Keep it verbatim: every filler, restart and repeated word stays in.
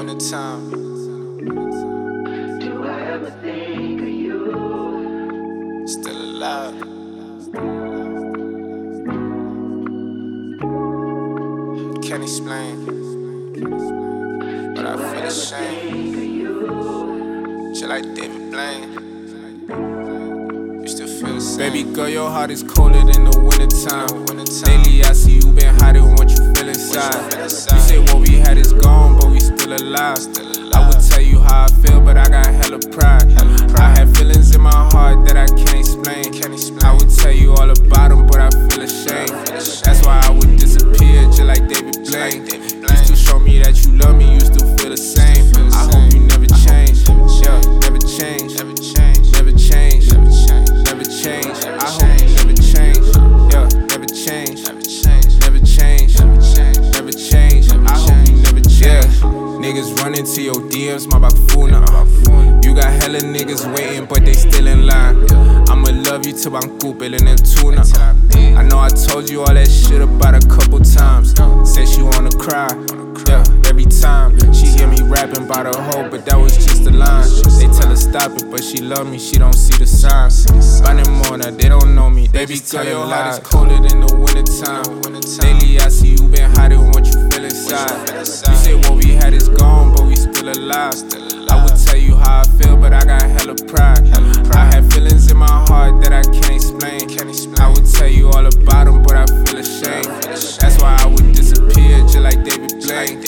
wintertime. Do I ever think of you? Still alive. Can't explain, but I feel ashamed. Just like David Blaine. You still feel the same. Baby girl, your heart is colder than the wintertime. Lately I see you been hiding what you feel inside. You say what we had is gone, but we still alive. I would tell you how I feel, but I got hella pride. I have feelings in my heart that I can't explain. I would tell you all about them, but I feel ashamed. That's why I would disappear, just like David Blaine. You still show me that you love me, you still feel the same. I hope you never change, yeah, never change, never change, never change, never change. I hope you never change, yeah, never change, never change, never change, never change. I hope you never change. Niggas running to your D Ms, my bakfuna. You got hella niggas waiting, but they still in line. I'ma love you till I'm cooping and tuna. I know I told you all that shit about a couple times. Said she wanna cry, yeah, every time. She hear me rapping about a hoe, but that was just a line. They tell her stop it, but she love me, she don't see the signs. By them more now, they don't know me. Baby girl, your heart is colder than the wintertime. Lately I see you been hiding what you feel inside. You say what we had is gone, but we still alive. I would tell you how I feel, but I got hella pride. I have feelings in my heart that I can't explain. I would tell you all about them, but I feel ashamed. That's why I would disappear, just like David Blaine.